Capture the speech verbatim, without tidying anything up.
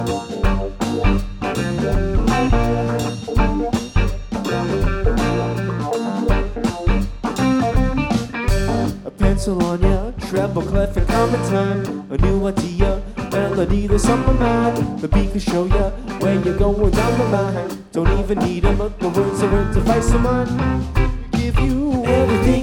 A pencil on ya, treble clef and common time. A new idea, melody that's on my mind. The beat can show ya where you're going down the line. Don't even need 'em, but the words are in device of mine. Give you everything